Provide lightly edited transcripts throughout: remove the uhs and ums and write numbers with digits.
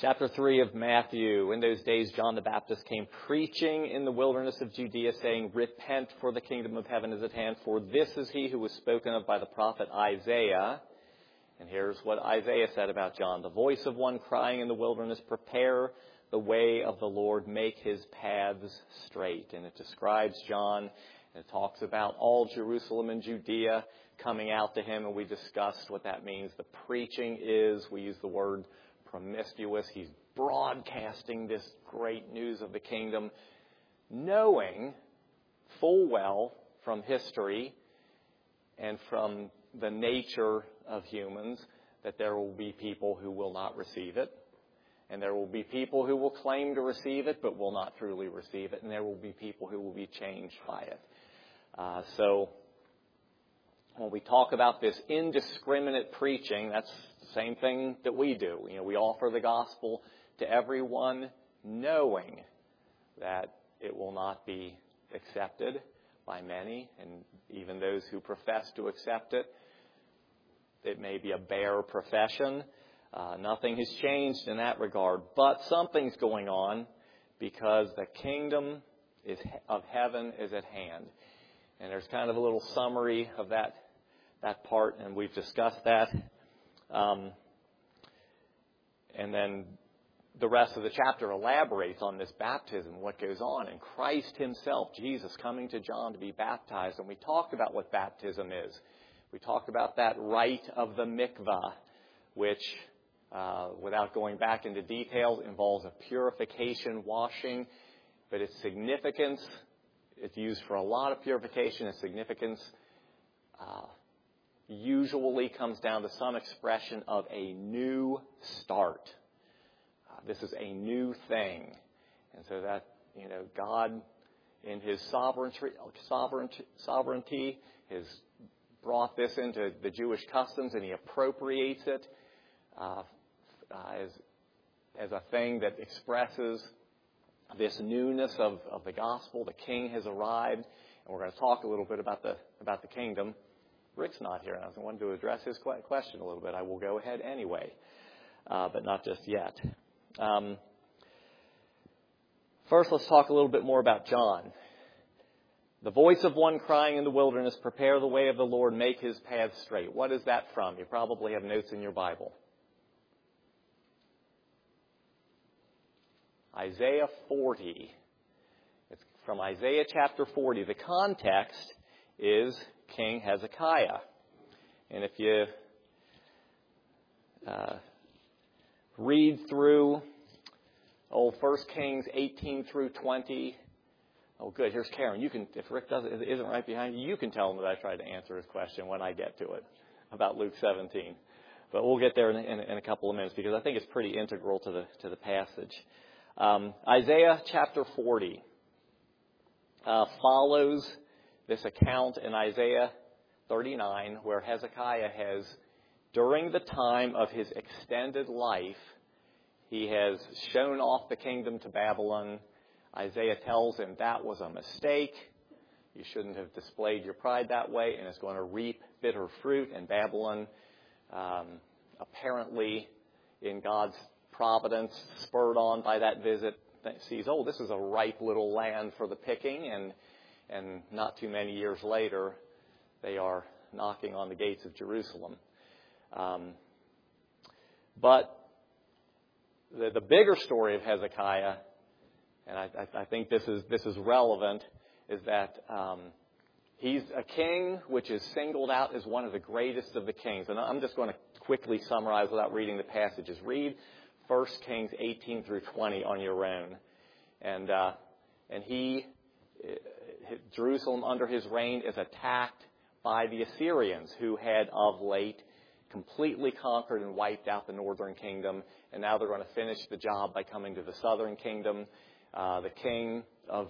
Chapter 3 of Matthew. In those days, John the Baptist came preaching in the wilderness of Judea, saying, "Repent, for the kingdom of heaven is at hand. For this is he who was spoken of by the prophet Isaiah." And here's what Isaiah said about John. "The voice of one crying in the wilderness, prepare the way of the Lord, make his paths straight." And it describes John, and it talks about all Jerusalem and Judea coming out to him. And we discussed what that means. The preaching is, we use the word promiscuous. He's broadcasting this great news of the kingdom, knowing full well from history and from the nature of humans that there will be people who will not receive it. And there will be people who will claim to receive it but will not truly receive it. And there will be people who will be changed by it. So when we talk about this indiscriminate preaching, that's the same thing that we do. We offer the gospel to everyone knowing that it will not be accepted by many, and even those who profess to accept it. It may be a bare profession. Nothing has changed in that regard. But something's going on because the kingdom of heaven is at hand. And there's kind of a little summary of that part, and we've discussed that. And then the rest of the chapter elaborates on this baptism, what goes on. And Christ himself, Jesus, coming to John to be baptized. And we talked about what baptism is. We talked about that rite of the mikvah, which, without going back into details, involves a purification washing. But its significance, it's used for a lot of purification. Its significance usually comes down to some expression of a new start. This is a new thing. And so that, God in his sovereignty has brought this into the Jewish customs, and he appropriates it as a thing that expresses this newness of the gospel. The king has arrived, and we're going to talk a little bit about the kingdom. Rick's not here, and I wanted to address his question a little bit. I will go ahead anyway, but not just yet. First, let's talk a little bit more about John. The voice of one crying in the wilderness, prepare the way of the Lord, make his paths straight. What is that from? You probably have notes in your Bible. Isaiah 40. It's from Isaiah chapter 40. The context is King Hezekiah. And if you read through 1 Kings 18 through 20. Oh, good. Here's Karen. You can, if Rick isn't right behind you, you can tell him that I tried to answer his question when I get to it about Luke 17. But we'll get there in a couple of minutes because I think it's pretty integral to the passage. Isaiah chapter 40 follows this account in Isaiah 39 where Hezekiah has, during the time of his extended life, he has shown off the kingdom to Babylon. Isaiah tells him that was a mistake. You shouldn't have displayed your pride that way, and it's going to reap bitter fruit. And Babylon, apparently in God's providence, spurred on by that visit, sees, this is a ripe little land for the picking. And not too many years later, they are knocking on the gates of Jerusalem. But the bigger story of Hezekiah, and I think this is relevant, is that he's a king which is singled out as one of the greatest of the kings. And I'm just going to quickly summarize without reading the passages. Read 1 Kings 18 through 20 on your own. And Jerusalem under his reign is attacked by the Assyrians, who had of late completely conquered and wiped out the northern kingdom. And now they're going to finish the job by coming to the southern kingdom. The king of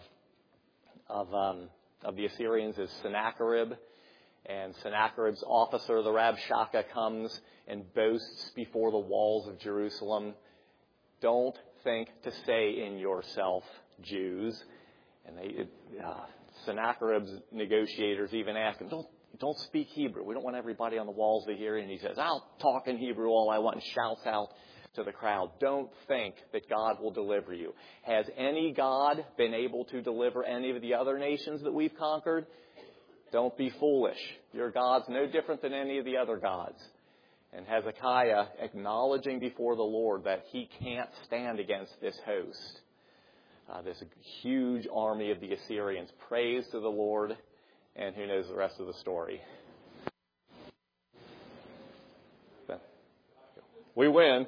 the Assyrians is Sennacherib. And Sennacherib's officer, the Rabshakeh, comes and boasts before the walls of Jerusalem, "Don't think to say in yourself, Jews." And Sennacherib's negotiators even ask him, don't speak Hebrew. We don't want everybody on the walls to hear. And he says, "I'll talk in Hebrew all I want," and shouts out to the crowd. Don't think that God will deliver you. Has any God been able to deliver any of the other nations that we've conquered? Don't be foolish. Your God's no different than any of the other gods. And Hezekiah, acknowledging before the Lord that he can't stand against this host, this huge army of the Assyrians, prays to the Lord, and who knows the rest of the story. We win.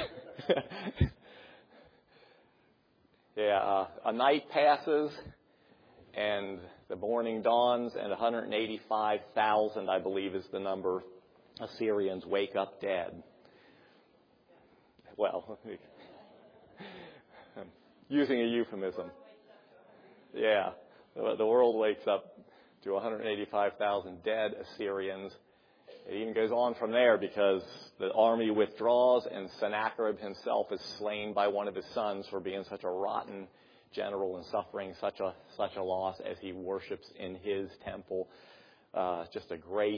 A night passes, and the morning dawns, and 185,000, I believe, is the number, Assyrians wake up dead. Well, I'm using a euphemism. Yeah, the world wakes up to 185,000 dead Assyrians. It even goes on from there because the army withdraws, and Sennacherib himself is slain by one of his sons for being such a rotten general and suffering such a loss as he worships in his temple. Just a great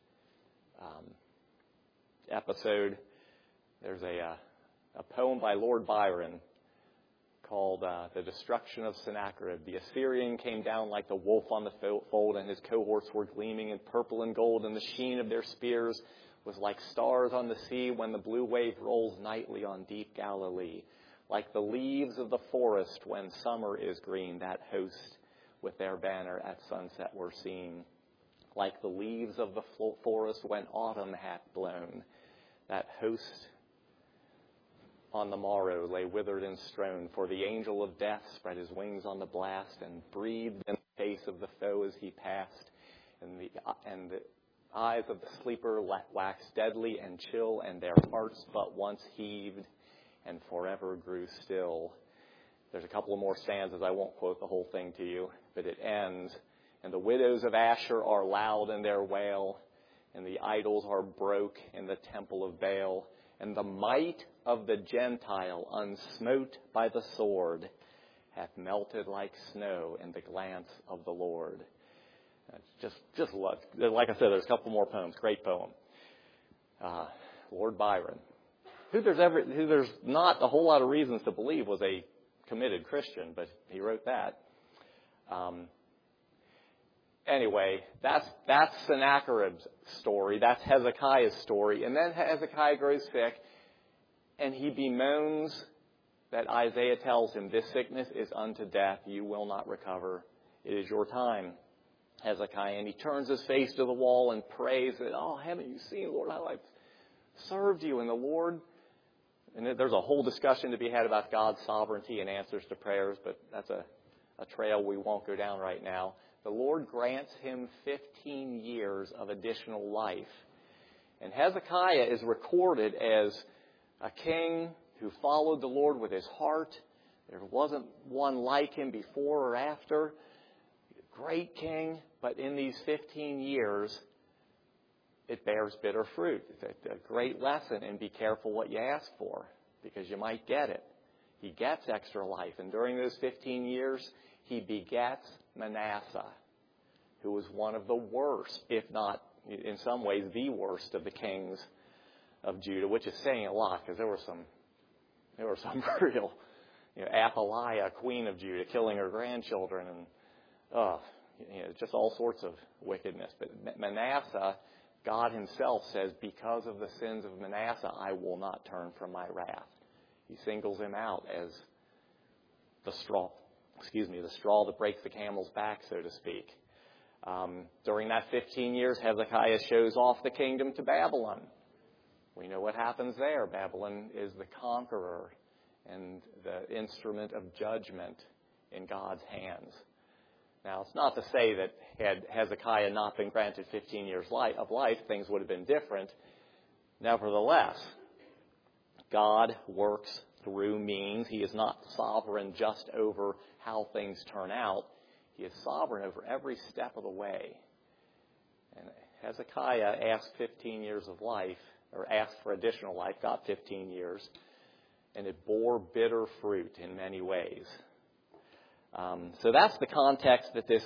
episode. There's a poem by Lord Byron called The Destruction of Sennacherib. The Assyrian came down like the wolf on the fold, and his cohorts were gleaming in purple and gold, and the sheen of their spears was like stars on the sea when the blue wave rolls nightly on deep Galilee. Like the leaves of the forest when summer is green, that host with their banner at sunset were seen. Like the leaves of the forest when autumn hath blown, that host on the morrow lay withered and strown, for the angel of death spread his wings on the blast and breathed in the face of the foe as he passed. And the eyes of the sleeper waxed deadly and chill, and their hearts but once heaved and forever grew still. There's a couple of more stanzas. I won't quote the whole thing to you, but it ends. And the widows of Asher are loud in their wail, and the idols are broke in the temple of Baal. And the might of the Gentile, unsmote by the sword, hath melted like snow in the glance of the Lord. Just look. Like I said, there's a couple more poems. Great poem. Lord Byron, who there's not a whole lot of reasons to believe was a committed Christian, but he wrote that. Anyway, that's Sennacherib's story. That's Hezekiah's story. And then Hezekiah grows sick, and he bemoans that Isaiah tells him, this sickness is unto death. You will not recover. It is your time, Hezekiah. And he turns his face to the wall and prays that, oh, haven't you seen, Lord, how I've served you? And the Lord, and there's a whole discussion to be had about God's sovereignty and answers to prayers, but that's a trail we won't go down right now. The Lord grants him 15 years of additional life. And Hezekiah is recorded as a king who followed the Lord with his heart. There wasn't one like him before or after. Great king, but in these 15 years, it bears bitter fruit. It's a great lesson, and be careful what you ask for, because you might get it. He gets extra life, and during those 15 years, he begets Manasseh, who was one of the worst, if not in some ways the worst of the kings of Judah, which is saying a lot, because there were some real, Athaliah, queen of Judah, killing her grandchildren, and just all sorts of wickedness. But Manasseh, God himself says, because of the sins of Manasseh, I will not turn from my wrath. He singles him out as the straw that breaks the camel's back, so to speak. During that 15 years, Hezekiah shows off the kingdom to Babylon. We know what happens there. Babylon is the conqueror and the instrument of judgment in God's hands. Now, it's not to say that had Hezekiah not been granted 15 years of life, things would have been different. Nevertheless, God works through means. He is not sovereign just over how things turn out. He is sovereign over every step of the way. And Hezekiah asked 15 years of life, or asked for additional life, got 15 years, and it bore bitter fruit in many ways. So that's the context that this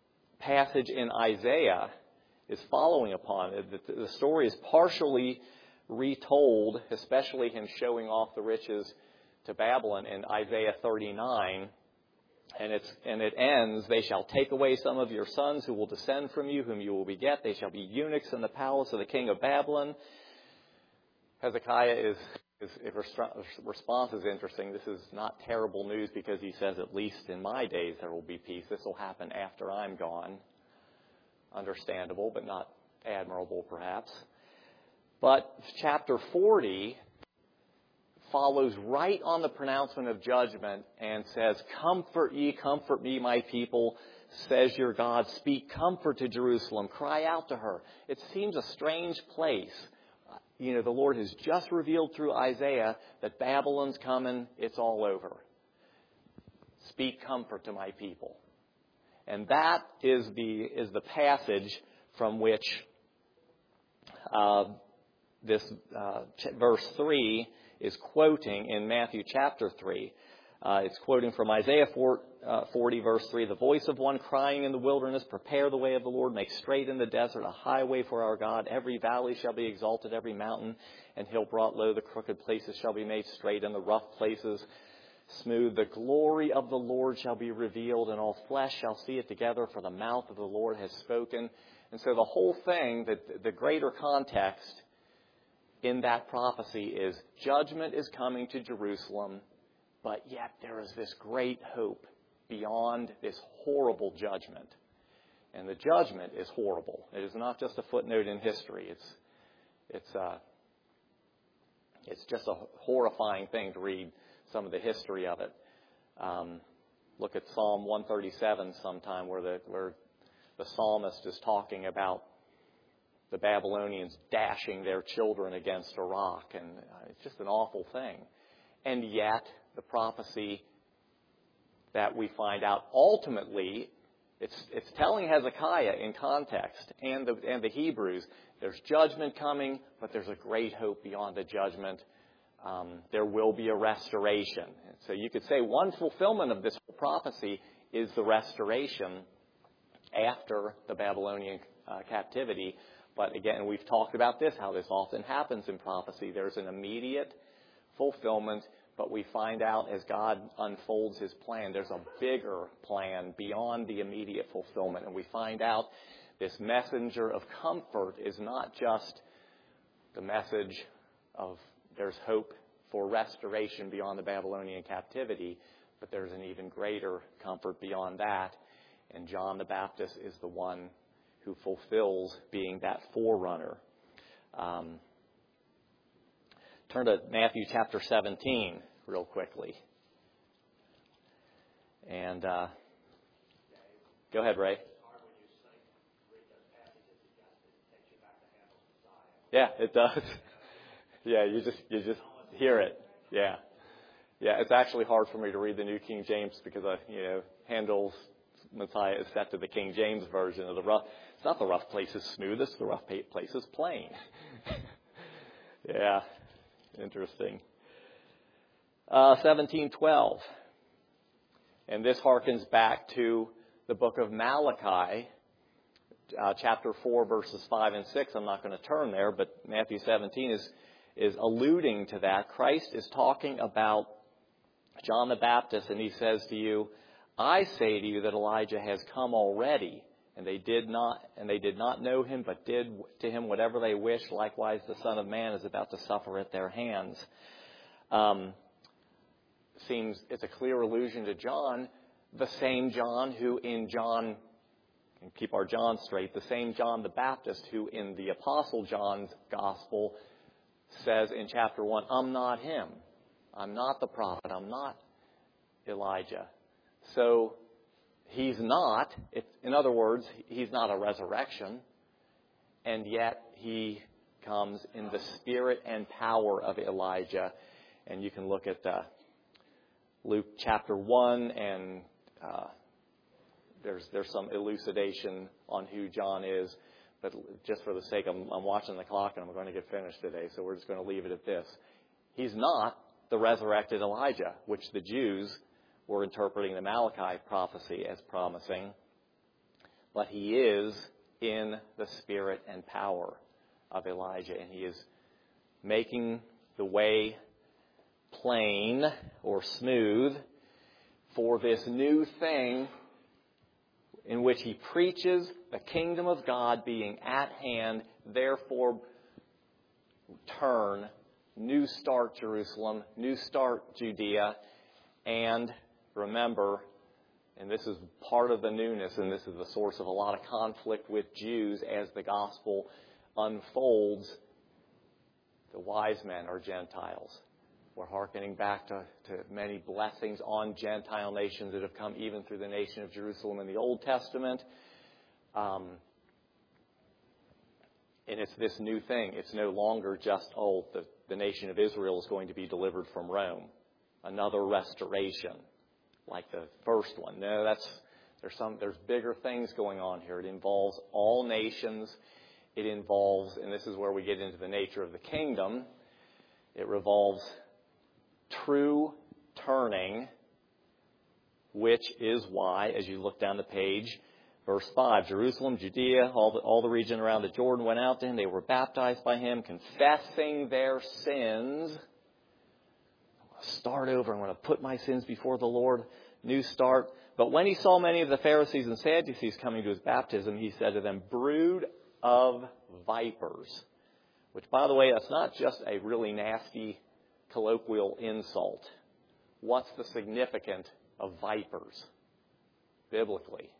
passage in Isaiah is following upon. The story is partially retold, especially him showing off the riches to Babylon in Isaiah 39. And it ends, they shall take away some of your sons who will descend from you, whom you will beget. They shall be eunuchs in the palace of the king of Babylon. Hezekiah's response is interesting. This is not terrible news because he says, at least in my days there will be peace. This will happen after I'm gone. Understandable, but not admirable perhaps. But chapter 40 follows right on the pronouncement of judgment and says, comfort me, my people, says your God. Speak comfort to Jerusalem. Cry out to her. It seems a strange place. The Lord has just revealed through Isaiah that Babylon's coming. It's all over. Speak comfort to my people. And that is the passage from which verse 3 is quoting in Matthew chapter 3. It's quoting from Isaiah 40, verse 3. The voice of one crying in the wilderness, prepare the way of the Lord, make straight in the desert a highway for our God. Every valley shall be exalted, every mountain and hill brought low. The crooked places shall be made straight, and the rough places smooth. The glory of the Lord shall be revealed, and all flesh shall see it together, for the mouth of the Lord has spoken. And so the whole thing, the greater context in that prophecy is judgment is coming to Jerusalem, but yet there is this great hope beyond this horrible judgment. And the judgment is horrible. It is not just a footnote in history. It's just a horrifying thing to read some of the history of it. Look at Psalm 137 sometime where the psalmist is talking about the Babylonians dashing their children against a rock. And it's just an awful thing. And yet, the prophecy that we find out ultimately, it's telling Hezekiah in context and the Hebrews, there's judgment coming, but there's a great hope beyond the judgment. There will be a restoration. So you could say one fulfillment of this prophecy is the restoration after the Babylonian captivity. But again, we've talked about this, how this often happens in prophecy. There's an immediate fulfillment, but we find out as God unfolds his plan, there's a bigger plan beyond the immediate fulfillment. And we find out this messenger of comfort is not just the message of there's hope for restoration beyond the Babylonian captivity, but there's an even greater comfort beyond that. And John the Baptist is the one who fulfills being that forerunner. Turn to Matthew chapter 17 real quickly. And go ahead, Ray. Yeah, it does. Yeah, you just hear it. Yeah. Yeah, it's actually hard for me to read the New King James because Handel's Messiah is set to the King James version of the rough. It's not the rough places smoothest, the rough places plain. Yeah, interesting. 17:12, and this harkens back to the book of Malachi, chapter 4, verses 5 and 6. I'm not going to turn there, but Matthew 17 is alluding to that. Christ is talking about John the Baptist, and he says to you, I say to you that Elijah has come already, and they did not know him, but did to him whatever they wished. Likewise, the Son of Man is about to suffer at their hands. Seems it's a clear allusion to John, the same John who in John, and keep our John straight, the same John the Baptist who in the Apostle John's Gospel says in chapter 1, I'm not him. I'm not the prophet. I'm not Elijah. So he's not, in other words, he's not a resurrection, and yet he comes in the spirit and power of Elijah. And you can look at Luke chapter 1, and there's some elucidation on who John is. But just for the sake, I'm watching the clock, and I'm going to get finished today, so we're just going to leave it at this. He's not the resurrected Elijah, which the Jews were interpreting the Malachi prophecy as promising, but he is in the spirit and power of Elijah, and he is making the way plain or smooth for this new thing in which he preaches the kingdom of God being at hand. Therefore, turn, new start Jerusalem, new start Judea, and remember, and this is part of the newness, and this is the source of a lot of conflict with Jews as the gospel unfolds, the wise men are Gentiles. We're hearkening back to many blessings on Gentile nations that have come even through the nation of Jerusalem in the Old Testament. And it's this new thing. It's no longer just, the nation of Israel is going to be delivered from Rome. Another restoration, like the first one. No, there's bigger things going on here. It involves all nations. It involves, and this is where we get into the nature of the kingdom, it revolves true turning, which is why, as you look down the page, verse 5, Jerusalem, Judea, all the region around the Jordan went out to him. They were baptized by him, confessing their sins. I'm going to start over. I'm going to put my sins before the Lord. New start. But when he saw many of the Pharisees and Sadducees coming to his baptism, he said to them, brood of vipers. Which, by the way, that's not just a really nasty colloquial insult. What's the significance of vipers biblically?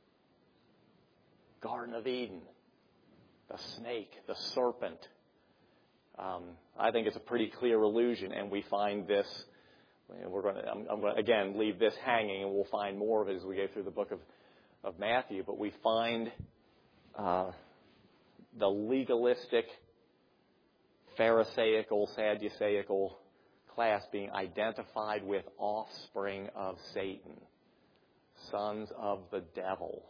Garden of Eden, the snake, the serpent. I think it's a pretty clear allusion, and we find this. I'm going to again leave this hanging, and we'll find more of it as we go through the book of Matthew. But we find the legalistic, Pharisaical, Sadduceical class being identified with offspring of Satan, sons of the devil.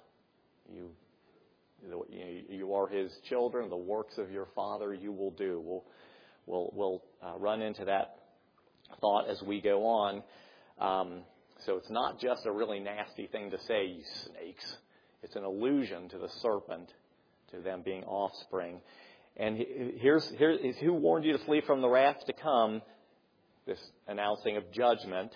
You are his children. The works of your father you will do. We'll run into that thought as we go on. So it's not just a really nasty thing to say, you snakes. It's an allusion to the serpent, to them being offspring. And here's who warned you to flee from the wrath to come, this announcing of judgment.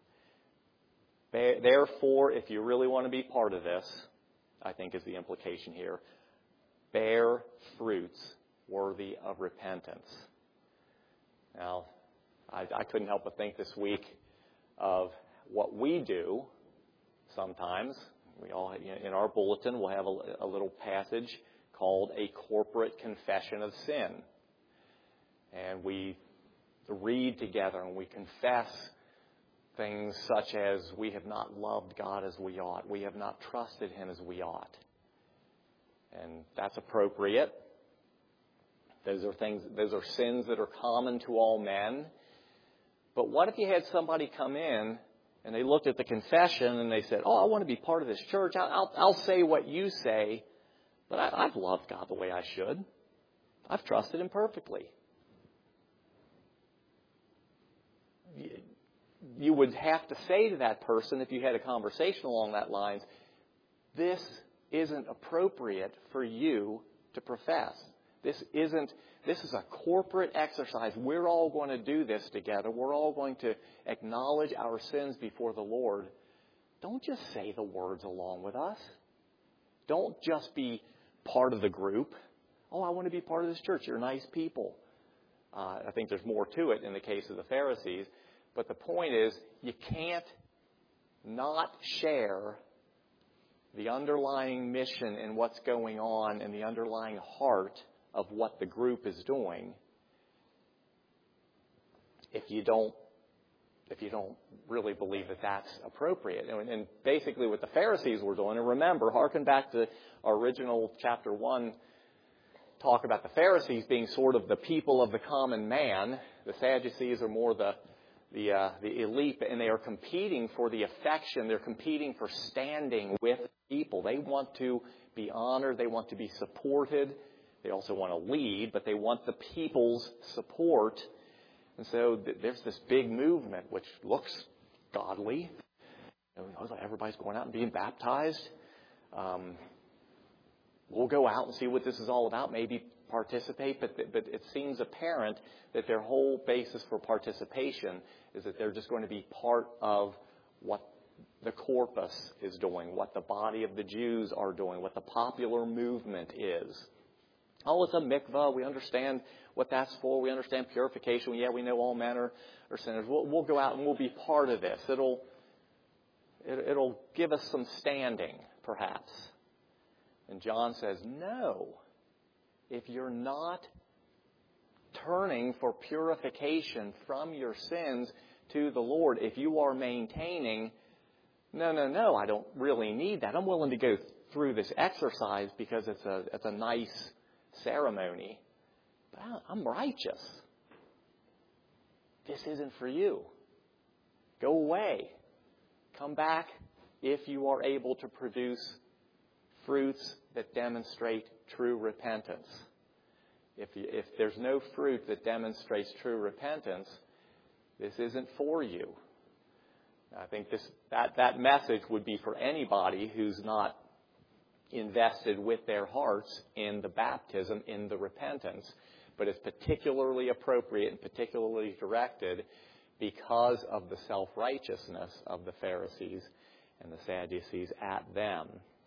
Therefore, if you really want to be part of this, I think is the implication here, bear fruits worthy of repentance. Now, I couldn't help but think this week of what we do sometimes. We all, in our bulletin, we'll have a little passage called a corporate confession of sin. And we read together and we confess things such as we have not loved God as we ought. We have not trusted him as we ought. And that's appropriate. Those are sins that are common to all men. But what if you had somebody come in and they looked at the confession and they said, I want to be part of this church. I'll say what you say, but I've loved God the way I should. I've trusted him perfectly. You would have to say to that person, if you had a conversation along that lines, this isn't appropriate for you to profess. This is a corporate exercise. We're all going to do this together. We're all going to acknowledge our sins before the Lord. Don't just say the words along with us. Don't just be part of the group. I want to be part of this church. You're nice people. I think there's more to it in the case of the Pharisees. But the point is, you can't not share the underlying mission and what's going on and the underlying heart of what the group is doing if you don't really believe that that's appropriate. And basically what the Pharisees were doing, and remember, hearken back to our original chapter 1 talk about the Pharisees being sort of the people of the common man. The Sadducees are more the elite, and they are competing for the affection. They're competing for standing with people. They want to be honored. They want to be supported. They also want to lead, but they want the people's support. And so there's this big movement, which looks godly. Everybody's going out and being baptized. We'll go out and see what this is all about. Maybe participate, but it seems apparent that their whole basis for participation is that they're just going to be part of what the corpus is doing, what the body of the Jews are doing, what the popular movement is. Oh, it's a mikvah. We understand what that's for. We understand purification. Yeah, we know all men are sinners. We'll go out and we'll be part of this. It'll give us some standing, perhaps. And John says, no. If you're not turning for purification from your sins to the Lord, if you are maintaining, no, I don't really need that. I'm willing to go through this exercise because it's a nice ceremony. But I'm righteous. This isn't for you. Go away. Come back if you are able to produce fruits that demonstrate true repentance. If there's no fruit that demonstrates true repentance, this isn't for you. I think that message would be for anybody who's not invested with their hearts in the baptism, in the repentance, but it's particularly appropriate and particularly directed because of the self-righteousness of the Pharisees and the Sadducees at them.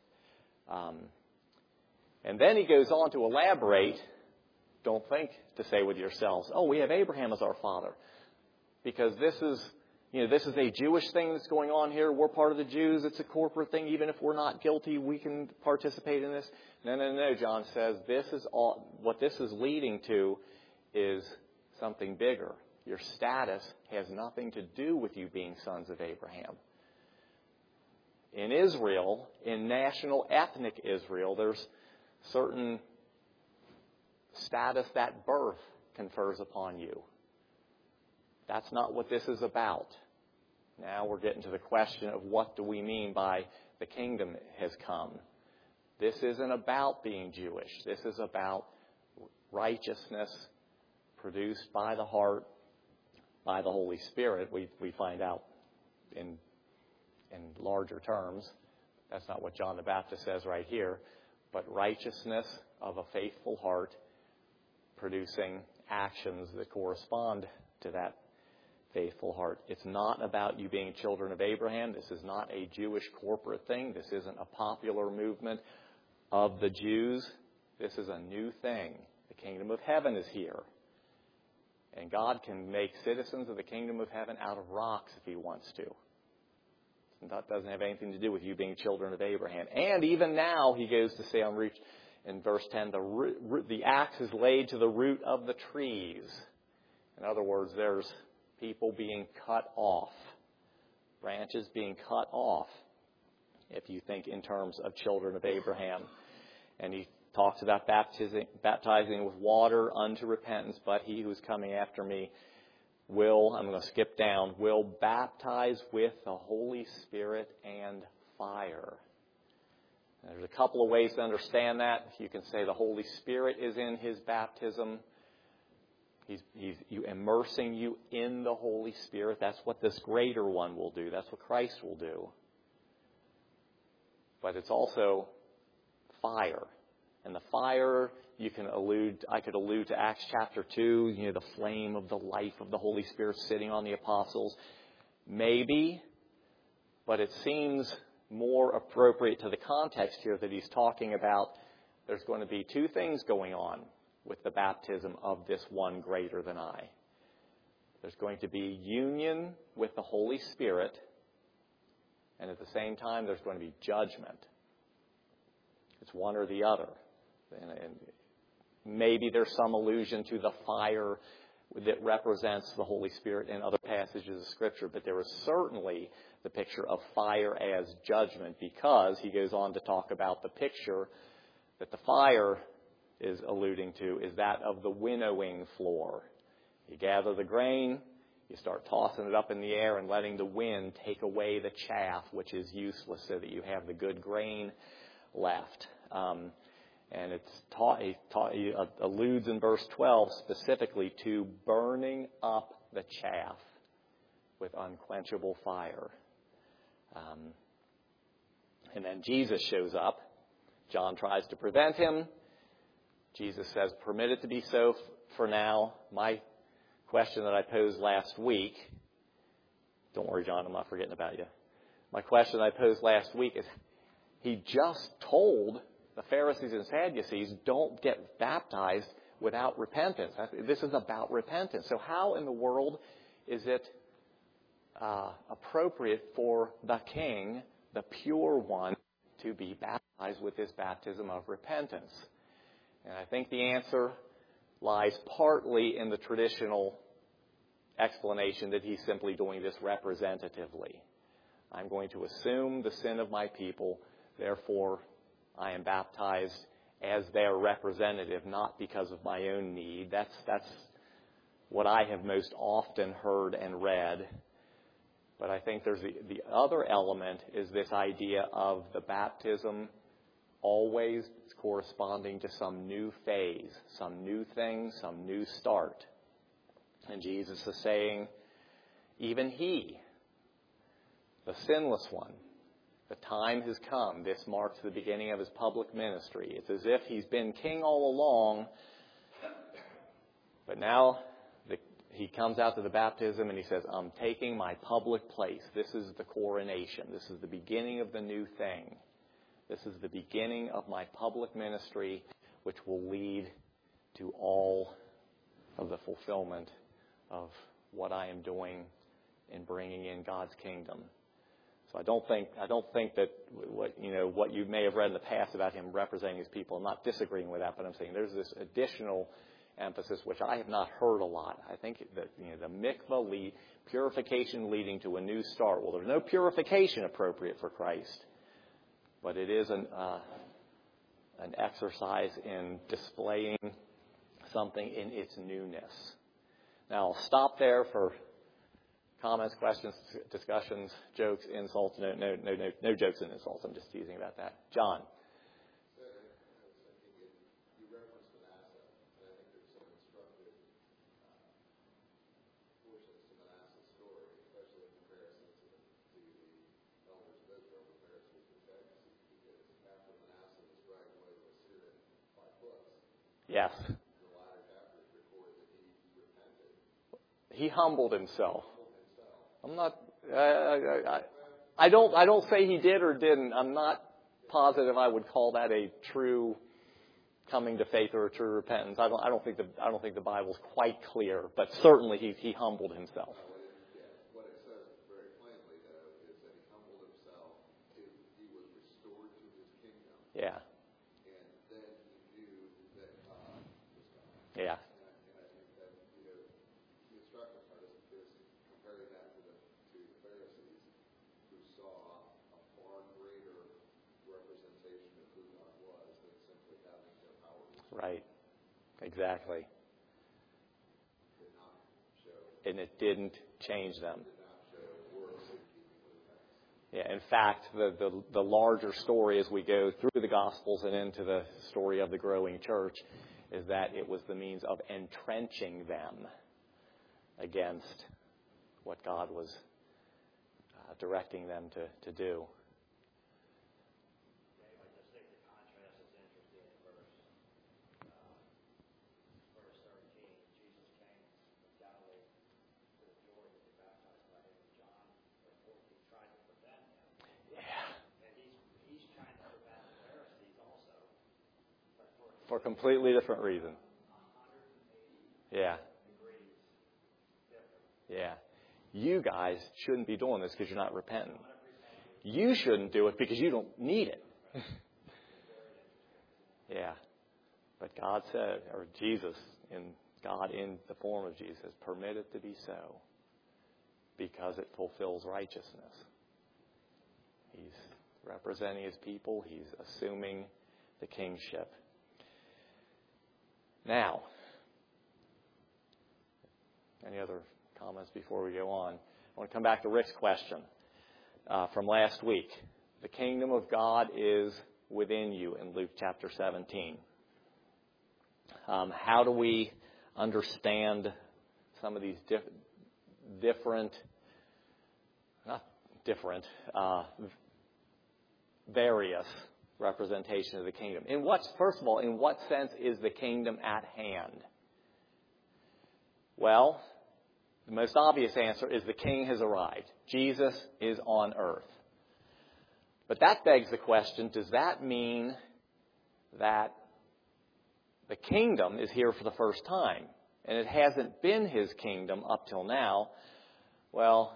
And then he goes on to elaborate. Don't think to say with yourselves, oh, we have Abraham as our father. Because this is a Jewish thing that's going on here. We're part of the Jews. It's a corporate thing. Even if we're not guilty, we can participate in this. No, John says what this is leading to is something bigger. Your status has nothing to do with you being sons of Abraham. In Israel, in national ethnic Israel, there's certain status that birth confers upon you. That's not what this is about. Now we're getting to the question of what do we mean by the kingdom has come. This isn't about being Jewish. This is about righteousness produced by the heart, by the Holy Spirit. We find out in larger terms. That's not what John the Baptist says right here. But righteousness of a faithful heart producing actions that correspond to that faithful heart. It's not about you being children of Abraham. This is not a Jewish corporate thing. This isn't a popular movement of the Jews. This is a new thing. The kingdom of heaven is here. And God can make citizens of the kingdom of heaven out of rocks if he wants to. And that doesn't have anything to do with you being children of Abraham. And even now, he goes to say in verse 10, the axe is laid to the root of the trees. In other words, there's people being cut off, branches being cut off, if you think in terms of children of Abraham. And he talks about baptizing with water unto repentance, but he who is coming after me I'm going to skip down, will baptize with the Holy Spirit and fire. And there's a couple of ways to understand that. You can say the Holy Spirit is in his baptism. He's immersing you in the Holy Spirit. That's what this greater one will do. That's what Christ will do. But it's also fire. And the fire, I could allude to Acts chapter 2, the flame of the life of the Holy Spirit sitting on the apostles. Maybe, but it seems more appropriate to the context here that he's talking about there's going to be two things going on with the baptism of this one greater than I. There's going to be union with the Holy Spirit, and at the same time there's going to be judgment. It's one or the other. And maybe there's some allusion to the fire that represents the Holy Spirit in other passages of Scripture, but there is certainly the picture of fire as judgment, because he goes on to talk about the picture that the fire is alluding to is that of the winnowing floor. You gather the grain, you start tossing it up in the air and letting the wind take away the chaff, which is useless, so that you have the good grain left. And he alludes in verse 12 specifically to burning up the chaff with unquenchable fire. And then Jesus shows up. John tries to prevent him. Jesus says, permit it to be so for now. My question that I posed last week, don't worry, John, I'm not forgetting about you. My question I posed last week is, he just told the Pharisees and Sadducees, don't get baptized without repentance. This is about repentance. So how in the world is it appropriate for the king, the pure one, to be baptized with this baptism of repentance? And I think the answer lies partly in the traditional explanation that he's simply doing this representatively. I'm going to assume the sin of my people, therefore I am baptized as their representative, not because of my own need. That's what I have most often heard and read. But I think there's the other element is this idea of the baptism always corresponding to some new phase, some new thing, some new start. And Jesus is saying, even he, the sinless one, the time has come. This marks the beginning of his public ministry. It's as if he's been king all along, but now he comes out to the baptism and he says, I'm taking my public place. This is the coronation. This is the beginning of the new thing. This is the beginning of my public ministry, which will lead to all of the fulfillment of what I am doing in bringing in God's kingdom. So I don't think that what you may have read in the past about him representing his people. I'm not disagreeing with that, but I'm saying there's this additional emphasis which I have not heard a lot. I think that the mikvah purification leading to a new start. Well, there's no purification appropriate for Christ, but it is an exercise in displaying something in its newness. Now I'll stop there for comments, questions, discussions, jokes, insults. No jokes and insults. I'm just teasing about that. John. Yes. He humbled himself. I'm not. I don't say he did or didn't. I'm not positive I would call that a true coming to faith or a true repentance. I don't think the Bible's quite clear, but certainly he humbled himself. What it says very plainly, though, is that he humbled himself. He was restored to his kingdom. Yeah. And then he knew that God was God. Yeah. And I think that the instructive part is comparing that to the Pharisees, who saw a far greater representation of who God was than simply having their power. Right. Exactly. Did not show. And it didn't change them. Did not show works in keeping with the past. Yeah, in fact, the larger story as we go through the Gospels and into the story of the growing church is that it was the means of entrenching them against what God was directing them to do. I just think the contrast is interesting in verse 13. Jesus came from Galilee to the Jordan to be baptized by him and John. Therefore, he tried to prevent him. Yeah. And he's trying to prevent the Pharisees also. But For a completely different reason. 180 Yeah. degrees different. Yeah. You guys shouldn't be doing this because you're not repentant. You shouldn't do it because you don't need it. Yeah. But God said, or Jesus, God in the form of Jesus, permit it to be so because it fulfills righteousness. He's representing his people. He's assuming the kingship. Now, any other comments before we go on? I want to come back to Rick's question from last week. The kingdom of God is within you in Luke chapter 17. How do we understand some of these various representation of the kingdom. First of all, in what sense is the kingdom at hand? Well, the most obvious answer is the king has arrived. Jesus is on earth. But that begs the question, does that mean that the kingdom is here for the first time? And it hasn't been his kingdom up till now. Well,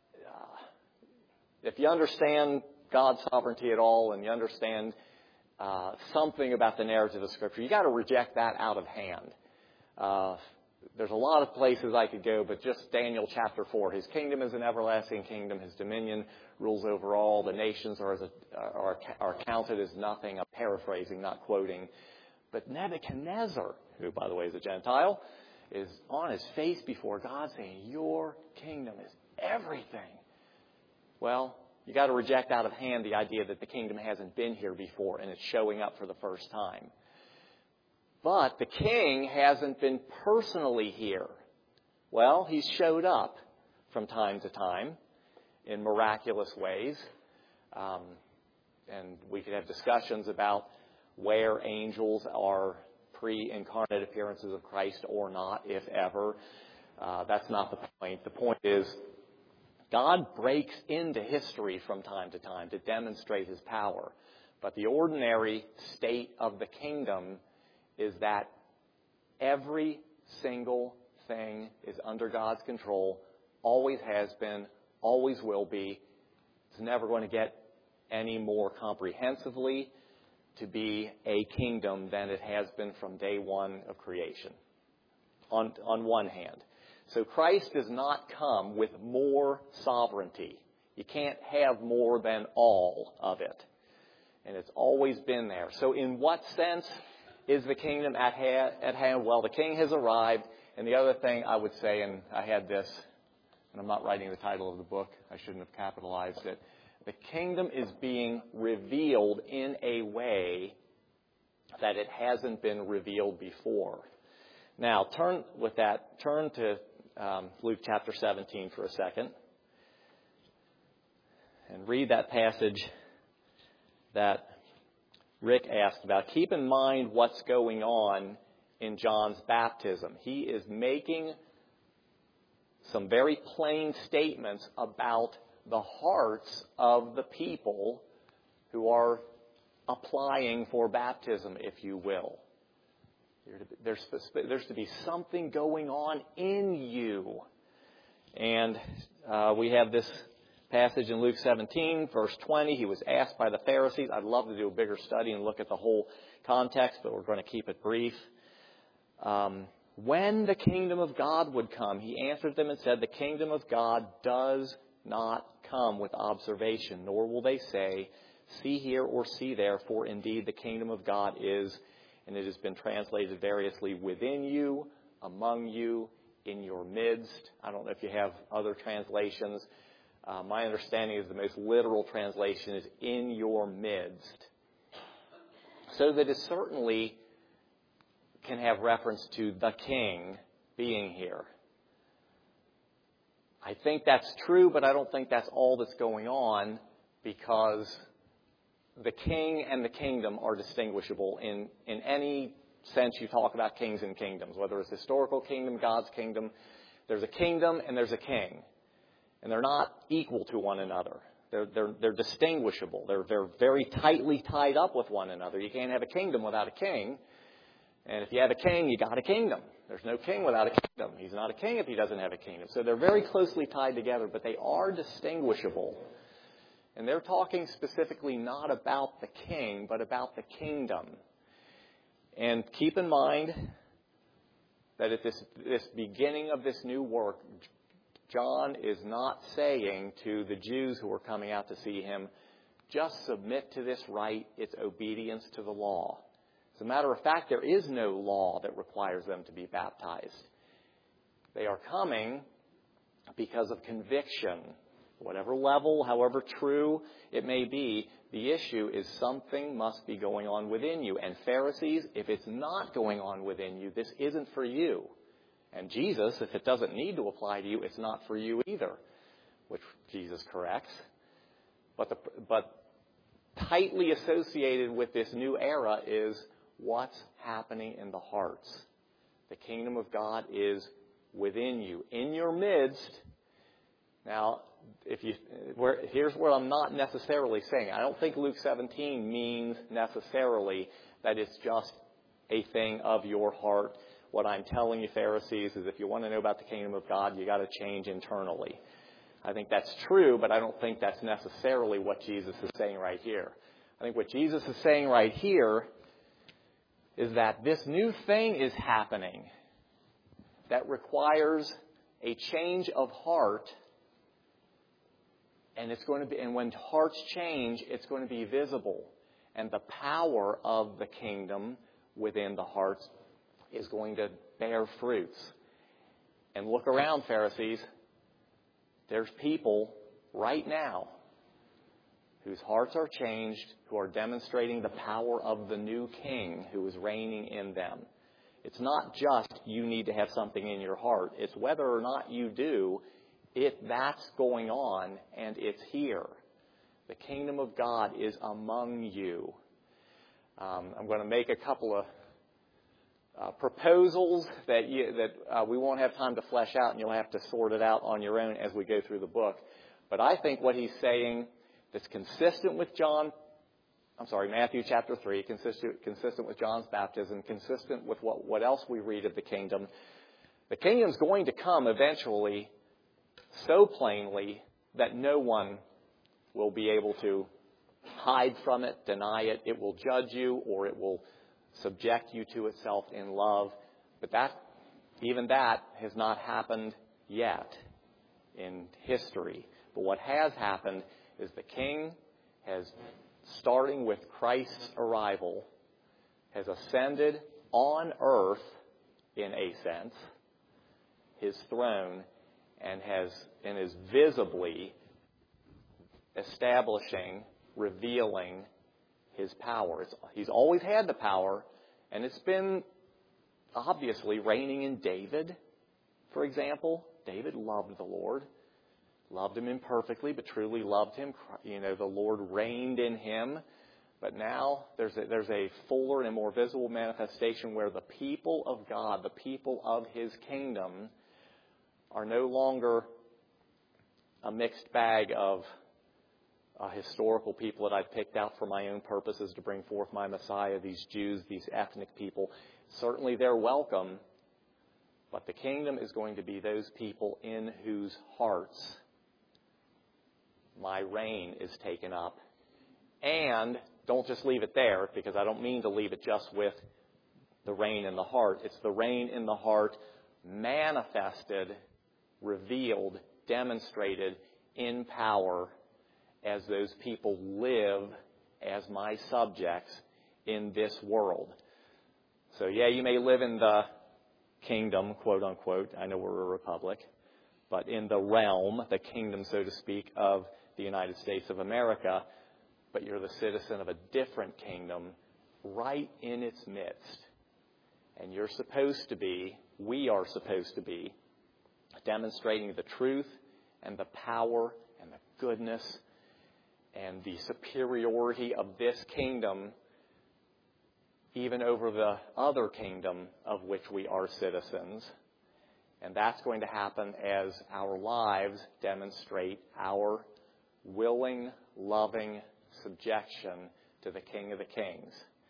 if you understand God's sovereignty at all and you understand something about the narrative of Scripture, you got to reject that out of hand. There's a lot of places I could go, but just Daniel chapter 4. His kingdom is an everlasting kingdom. His dominion rules over all. The nations are counted as nothing. I'm paraphrasing, not quoting. But Nebuchadnezzar, who, by the way, is a Gentile, is on his face before God saying, your kingdom is everything. Well, you got to reject out of hand the idea that the kingdom hasn't been here before and it's showing up for the first time. But the king hasn't been personally here. Well, he's showed up from time to time in miraculous ways. And we could have discussions about where angels are pre-incarnate appearances of Christ or not, if ever. That's not the point. The point is God breaks into history from time to time to demonstrate his power. But the ordinary state of the kingdom is that every single thing is under God's control, always has been, always will be. It's never going to get any more comprehensively to be a kingdom than it has been from day one of creation, on one hand. So Christ does not come with more sovereignty. You can't have more than all of it. And it's always been there. So in what sense is the kingdom at hand? Well, the king has arrived. And the other thing I would say, and I had this, and I'm not writing the title of the book. I shouldn't have capitalized it. The kingdom is being revealed in a way that it hasn't been revealed before. Now, turn to Luke chapter 17 for a second and read that passage that Rick asked about. Keep in mind what's going on in John's baptism. He is making some very plain statements about the hearts of the people who are applying for baptism, if you will. There's to be something going on in you. And we have this passage in Luke 17, verse 20. He was asked by the Pharisees. I'd love to do a bigger study and look at the whole context, but we're going to keep it brief. When the kingdom of God would come, he answered them and said, the kingdom of God does not come with observation, nor will they say, see here or see there, for indeed the kingdom of God is, and it has been translated variously, within you, among you, in your midst. I don't know if you have other translations. My understanding is the most literal translation is in your midst. So that it certainly can have reference to the king being here. I think that's true, but I don't think that's all that's going on, because the king and the kingdom are distinguishable in any sense you talk about kings and kingdoms, whether it's historical kingdom, God's kingdom. There's a kingdom and there's a king. And they're not equal to one another. They're distinguishable. They're very tightly tied up with one another. You can't have a kingdom without a king. And if you have a king, you got a kingdom. There's no king without a kingdom. He's not a king if he doesn't have a kingdom. So they're very closely tied together, but they are distinguishable. And they're talking specifically not about the king, but about the kingdom. And keep in mind that at this beginning of this new work, John is not saying to the Jews who are coming out to see him, just submit to this rite, it's obedience to the law. As a matter of fact, there is no law that requires them to be baptized. They are coming because of conviction. Whatever level, however true it may be, the issue is something must be going on within you. And Pharisees, if it's not going on within you, this isn't for you. And Jesus, if it doesn't need to apply to you, it's not for you either, which Jesus corrects. But tightly associated with this new era is what's happening in the hearts. The kingdom of God is within you, in your midst. Now, here's what I'm not necessarily saying. I don't think Luke 17 means necessarily that it's just a thing of your heart. What I'm telling you, Pharisees, is if you want to know about the kingdom of God, you got to change internally. I think that's true, but I don't think that's necessarily what Jesus is saying right here. I think what Jesus is saying right here is that this new thing is happening that requires a change of heart, and when hearts change, it's going to be visible, and the power of the kingdom within the hearts is going to bear fruits. And look around, Pharisees. There's people right now whose hearts are changed, who are demonstrating the power of the new king who is reigning in them. It's not just you need to have something in your heart. It's whether or not you do, that's going on, and it's here. The kingdom of God is among you. I'm going to make a couple of proposals that we won't have time to flesh out, and you'll have to sort it out on your own as we go through the book. But I think what he's saying that's consistent with Matthew chapter 3, consistent with John's baptism, consistent with what else we read of the kingdom. The kingdom's going to come eventually so plainly that no one will be able to hide from it, deny it. It will judge you, or it will subject you to itself in love. But even that has not happened yet in history. But what has happened is the king has, starting with Christ's arrival, has ascended on earth, in a sense, his throne, and is visibly establishing, revealing his power. He's always had the power, and it's been obviously reigning in David, for example. David loved the Lord, loved him imperfectly, but truly loved him. The Lord reigned in him. But now there's a fuller and more visible manifestation where the people of God, the people of his kingdom, are no longer a mixed bag of historical people that I've picked out for my own purposes to bring forth my Messiah, these Jews, these ethnic people. Certainly they're welcome, but the kingdom is going to be those people in whose hearts my reign is taken up. And don't just leave it there, because I don't mean to leave it just with the reign in the heart. It's the reign in the heart manifested, revealed, demonstrated in power as those people live as my subjects in this world. So you may live in the kingdom, quote unquote. I know we're a republic, but in the realm, the kingdom, so to speak, of the United States of America, but you're the citizen of a different kingdom right in its midst. And we are supposed to be demonstrating the truth and the power and the goodness and the superiority of this kingdom even over the other kingdom of which we are citizens. And that's going to happen as our lives demonstrate our willing, loving subjection to the King of the Kings.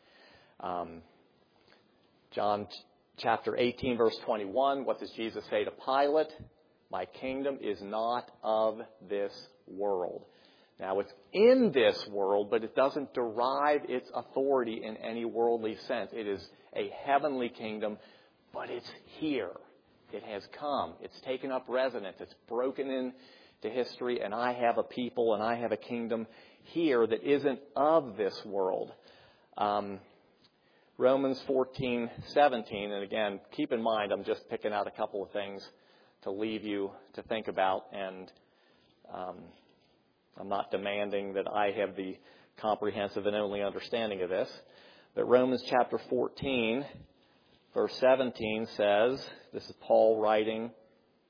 John chapter 18, verse 21, what does Jesus say to Pilate? My kingdom is not of this world. Now, it's in this world, but it doesn't derive its authority in any worldly sense. It is a heavenly kingdom, but it's here. It has come. It's taken up residence. It's broken into history, and I have a people and I have a kingdom here that isn't of this world. Romans 14:17, and again, keep in mind, I'm just picking out a couple of things to leave you to think about, and I'm not demanding that I have the comprehensive and only understanding of this. But Romans chapter 14, verse 17 says, this is Paul writing,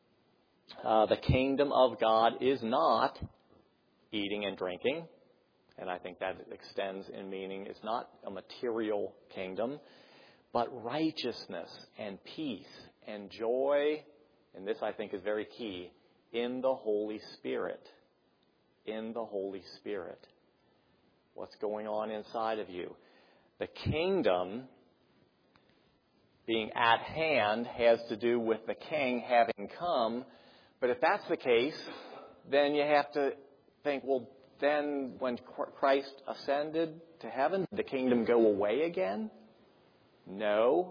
the kingdom of God is not eating and drinking, And I think that extends in meaning. It's not a material kingdom, but righteousness and peace and joy, and this I think is very key, in the Holy Spirit. In the Holy Spirit. What's going on inside of you? The kingdom being at hand has to do with the king having come. But if that's the case, then you have to think, well, then when Christ ascended to heaven, did the kingdom go away again? No.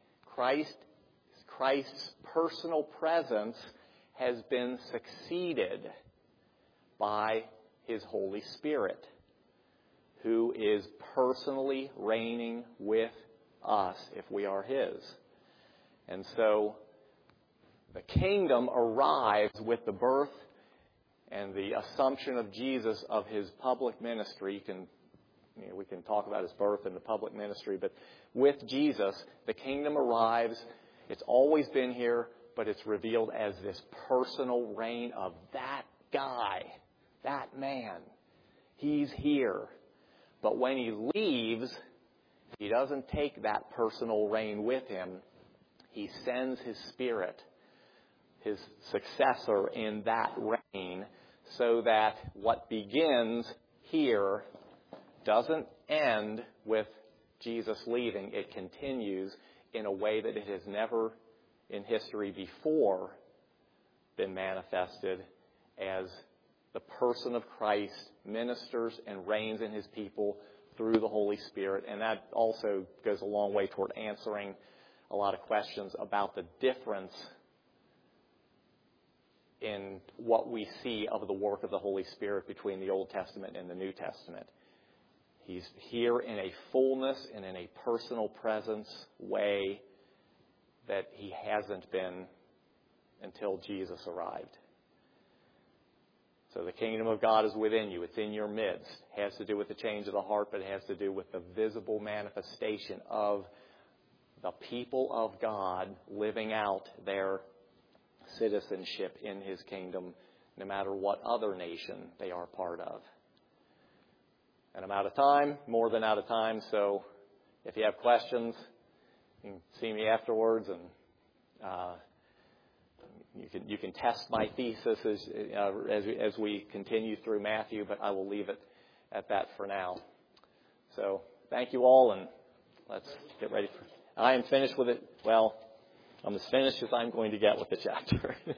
Christ's personal presence has been succeeded by His Holy Spirit, who is personally reigning with us if we are His. And so the kingdom arrives with the birth and the assumption of Jesus of His public ministry. We can talk about His birth and the public ministry, but with Jesus, the kingdom arrives. It's always been here, but it's revealed as this personal reign of that guy, that man. He's here. But when He leaves, He doesn't take that personal reign with Him. He sends His Spirit, His successor in that reign, so that what begins here doesn't end with Jesus leaving. It continues in a way that it has never in history before been manifested, as the person of Christ ministers and reigns in His people through the Holy Spirit. And that also goes a long way toward answering a lot of questions about the difference in what we see of the work of the Holy Spirit between the Old Testament and the New Testament. He's here in a fullness and in a personal presence way that He hasn't been until Jesus arrived. So the kingdom of God is within you. It's in your midst. It has to do with the change of the heart, but it has to do with the visible manifestation of the people of God living out their citizenship in His kingdom, no matter what other nation they are part of. And I'm out of time, more than out of time, so if you have questions, you can see me afterwards, and you can test my thesis as we continue through Matthew, but I will leave it at that for now. So thank you all, and let's get ready. I am finished with it. Well, I'm as finished as I'm going to get with the chapter.